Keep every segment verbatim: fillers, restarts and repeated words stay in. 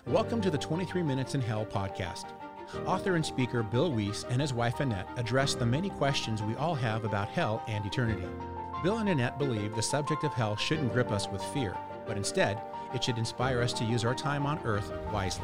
Welcome to the twenty-three Minutes in Hell podcast. Author and speaker Bill Wiese and his wife Annette address the many questions we all have about hell and eternity. Bill and Annette believe the subject of hell shouldn't grip us with fear, but instead, it should inspire us to use our time on earth wisely.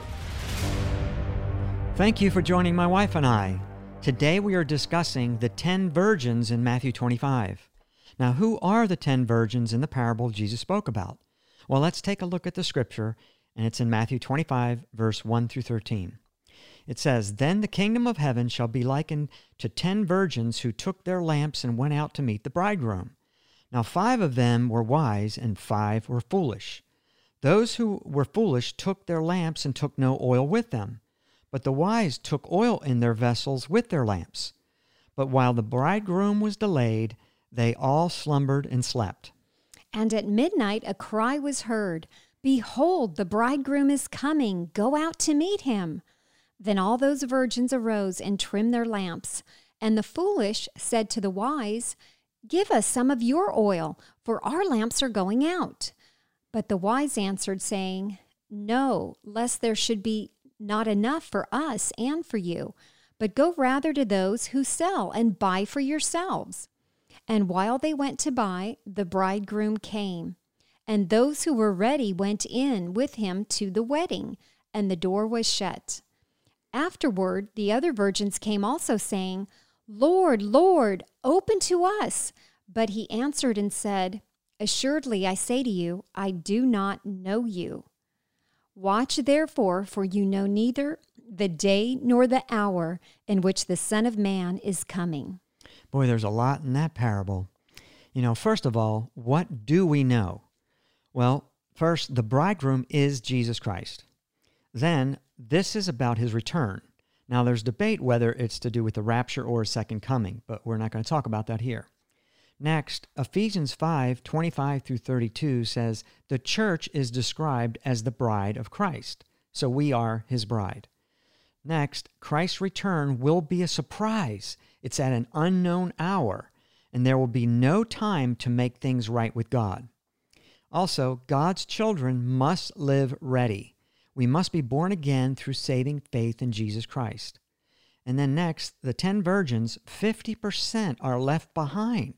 Thank you for joining my wife and I. Today we are discussing the ten virgins in Matthew twenty-five. Now, who are the ten virgins in the parable Jesus spoke about? Well, let's take a look at the scripture, and it's in Matthew twenty-five, verse one through thirteen. It says, "Then the kingdom of heaven shall be likened to ten virgins who took their lamps and went out to meet the bridegroom. Now five of them were wise, and five were foolish. Those who were foolish took their lamps and took no oil with them. But the wise took oil in their vessels with their lamps. But while the bridegroom was delayed, they all slumbered and slept. And at midnight a cry was heard, 'Behold, the bridegroom is coming, go out to meet him.' Then all those virgins arose and trimmed their lamps. And the foolish said to the wise, 'Give us some of your oil, for our lamps are going out.' But the wise answered, saying, 'No, lest there should be not enough for us and for you, but go rather to those who sell and buy for yourselves.' And while they went to buy, the bridegroom came. And those who were ready went in with him to the wedding, and the door was shut. Afterward, the other virgins came also, saying, 'Lord, Lord, open to us.' But he answered and said, 'Assuredly, I say to you, I do not know you. Watch therefore, for you know neither the day nor the hour in which the Son of Man is coming.'" Boy, there's a lot in that parable. You know, first of all, what do we know? Well, first, the bridegroom is Jesus Christ. Then, this is about his return. Now, there's debate whether it's to do with the rapture or his second coming, but we're not going to talk about that here. Next, Ephesians five, twenty-five through thirty-two says, the church is described as the bride of Christ, so we are his bride. Next, Christ's return will be a surprise. It's at an unknown hour, and there will be no time to make things right with God. Also, God's children must live ready. We must be born again through saving faith in Jesus Christ. And then next, the ten virgins, fifty percent are left behind.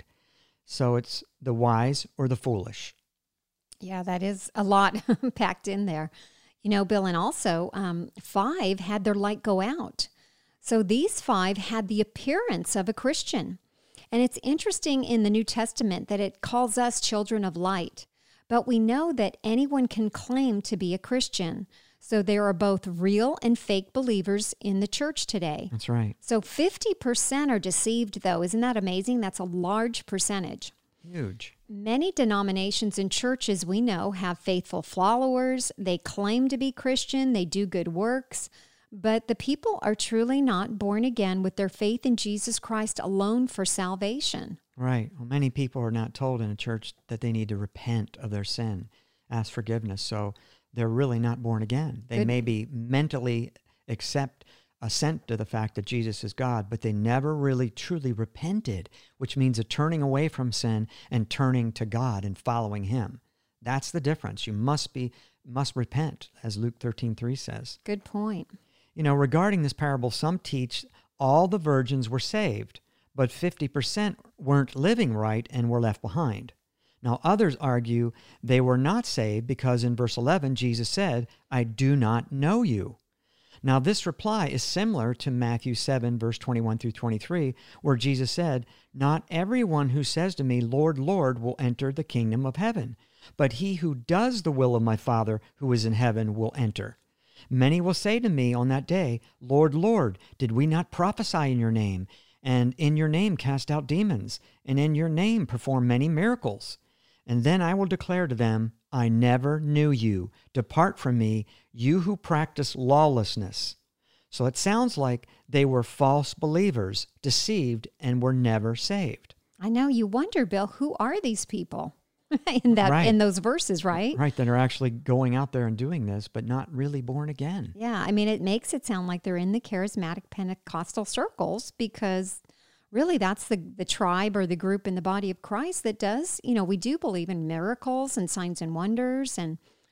So it's the wise or the foolish. Yeah, that is a lot packed in there. You know, Bill, and also um, five had their light go out. So these five had the appearance of a Christian. And it's interesting in the New Testament that it calls us children of light. But we know that anyone can claim to be a Christian. So there are both real and fake believers in the church today. That's right. So fifty percent are deceived, though. Isn't that amazing? That's a large percentage. Huge. Many denominations and churches we know have faithful followers. They claim to be Christian. They do good works. But the people are truly not born again with their faith in Jesus Christ alone for salvation. Right. Well, many people are not told in a church that they need to repent of their sin, ask forgiveness. So they're really not born again. They Good. maybe mentally accept, assent to the fact that Jesus is God, but they never really truly repented, which means a turning away from sin and turning to God and following him. That's the difference. You must be must repent, as Luke thirteen three says. Good point. You know, regarding this parable, some teach all the virgins were saved, but fifty percent weren't living right and were left behind. Now, others argue they were not saved because in verse eleven, Jesus said, "I do not know you." Now, this reply is similar to Matthew seven, verse twenty-one through twenty-three, where Jesus said, "Not everyone who says to me, 'Lord, Lord,' will enter the kingdom of heaven, but he who does the will of my Father who is in heaven will enter. Many will say to me on that day, 'Lord, Lord, did we not prophesy in your name, and in your name cast out demons, and in your name perform many miracles?' And then I will declare to them, 'I never knew you. Depart from me, you who practice lawlessness.'" So it sounds like they were false believers, deceived, and were never saved. I know. You wonder, Bill, who are these people in that Right. in those verses, right? Right, that are actually going out there and doing this, but not really born again. Yeah, I mean, it makes it sound like they're in the charismatic Pentecostal circles because really that's the, the tribe or the group in the body of Christ that does, you know, we do believe in miracles and signs and wonders and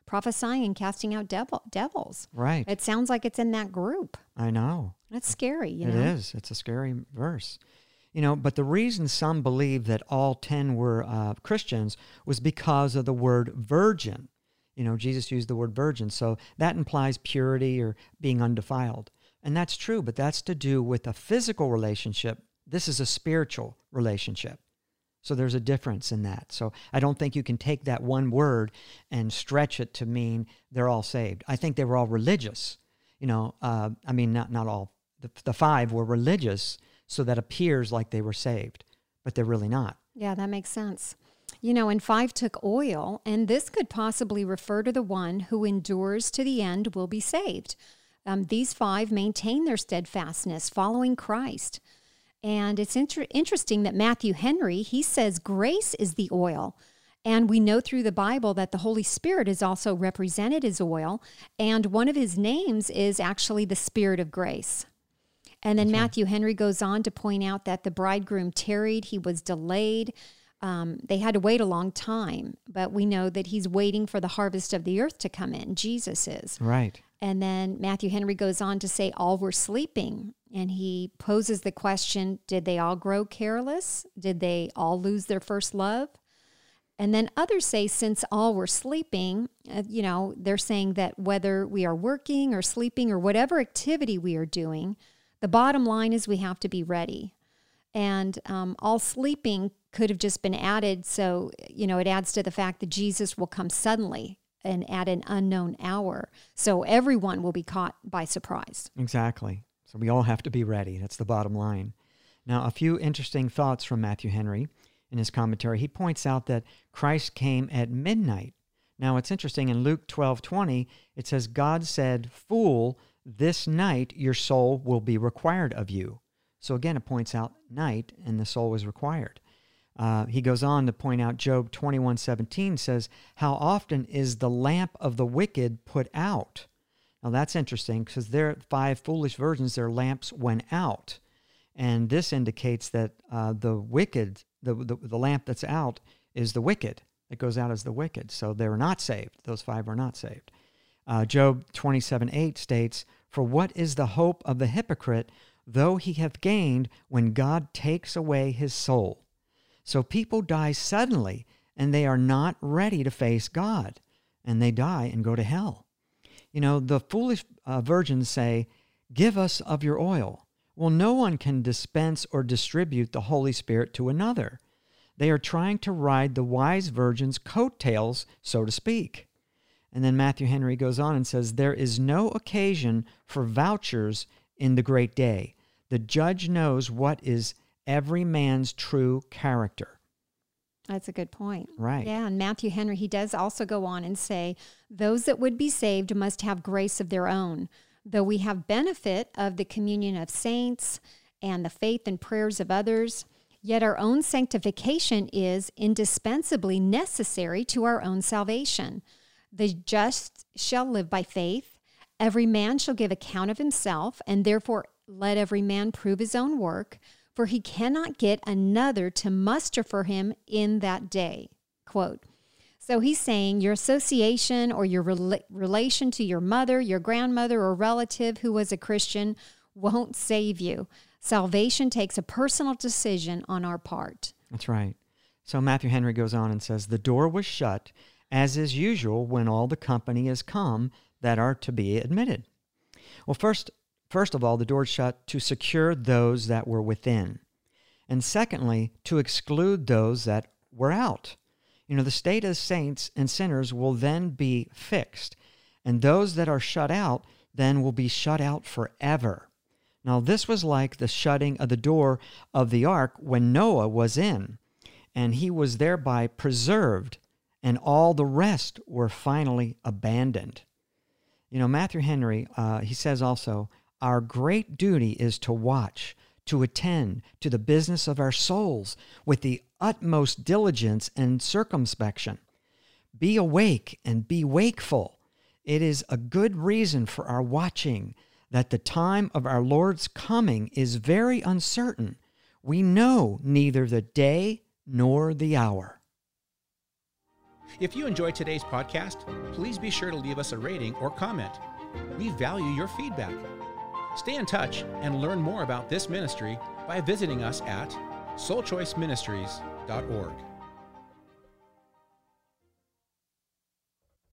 prophesying and casting out devil, devils. Right. It sounds like it's in that group. I know. That's scary, you It know? is. It's a scary verse. You know, but the reason some believe that all ten were uh, Christians was because of the word virgin. You know, Jesus used the word virgin, so that implies purity or being undefiled. And that's true, but that's to do with a physical relationship. This is a spiritual relationship. So there's a difference in that. So I don't think you can take that one word and stretch it to mean they're all saved. I think they were all religious. You know, uh, I mean, not, not all. The, the five were religious, so that appears like they were saved, but they're really not. Yeah, that makes sense. You know, and five took oil, and this could possibly refer to the one who endures to the end will be saved. Um, these five maintain their steadfastness, following Christ. And it's inter- interesting that Matthew Henry, he says grace is the oil. And we know through the Bible that the Holy Spirit is also represented as oil. And one of his names is actually the Spirit of grace. And then okay. Matthew Henry goes on to point out that the bridegroom tarried, he was delayed. Um, they had to wait a long time, but we know that he's waiting for the harvest of the earth to come in. Jesus is. Right. And then Matthew Henry goes on to say all were sleeping. And he poses the question, did they all grow careless? Did they all lose their first love? And then others say, since all were sleeping, uh, you know, they're saying that whether we are working or sleeping or whatever activity we are doing, the bottom line is we have to be ready. And um, all sleeping could have just been added. So, you know, it adds to the fact that Jesus will come suddenly and at an unknown hour. So everyone will be caught by surprise. Exactly. So we all have to be ready. That's the bottom line. Now, a few interesting thoughts from Matthew Henry in his commentary. He points out that Christ came at midnight. Now, it's interesting. In Luke twelve twenty, it says, God said, "Fool, this night your soul will be required of you." So again, it points out night, and the soul was required. Uh, he goes on to point out Job twenty-one seventeen says, "How often is the lamp of the wicked put out?" Now that's interesting because their five foolish virgins, their lamps went out. And this indicates that uh, the wicked, the, the the lamp that's out is the wicked. It goes out as the wicked. So they're not saved. Those five are not saved. Uh, Job twenty-seven eight states, "For what is the hope of the hypocrite, though he hath gained, when God takes away his soul?" So people die suddenly, and they are not ready to face God, and they die and go to hell. You know, the foolish uh, virgins say, "Give us of your oil." Well, no one can dispense or distribute the Holy Spirit to another. They are trying to ride the wise virgin's coattails, so to speak. And then Matthew Henry goes on and says, "There is no occasion for vouchers in the great day. The judge knows what is every man's true character." That's a good point. Right. Yeah, and Matthew Henry, he does also go on and say, "Those that would be saved must have grace of their own. Though we have benefit of the communion of saints and the faith and prayers of others, yet our own sanctification is indispensably necessary to our own salvation. The just shall live by faith. Every man shall give account of himself, and therefore let every man prove his own work, for he cannot get another to muster for him in that day." Quote. So he's saying your association or your rela- relation to your mother, your grandmother, or relative who was a Christian won't save you. Salvation takes a personal decision on our part. That's right. So Matthew Henry goes on and says, "The door was shut, as is usual when all the company is come that are to be admitted." Well, first, first of all, the door shut to secure those that were within. And secondly, to exclude those that were out. You know, the state of saints and sinners will then be fixed, and those that are shut out then will be shut out forever. Now, this was like the shutting of the door of the ark when Noah was in, and he was thereby preserved, and all the rest were finally abandoned. You know, Matthew Henry, uh, he says also, "Our great duty is to watch, to attend to the business of our souls with the utmost diligence and circumspection. Be awake and be wakeful. It is a good reason for our watching, that the time of our Lord's coming is very uncertain. We know neither the day nor the hour." If you enjoyed today's podcast, please be sure to leave us a rating or comment. We value your feedback. Stay in touch and learn more about this ministry by visiting us at soul choice ministries dot org.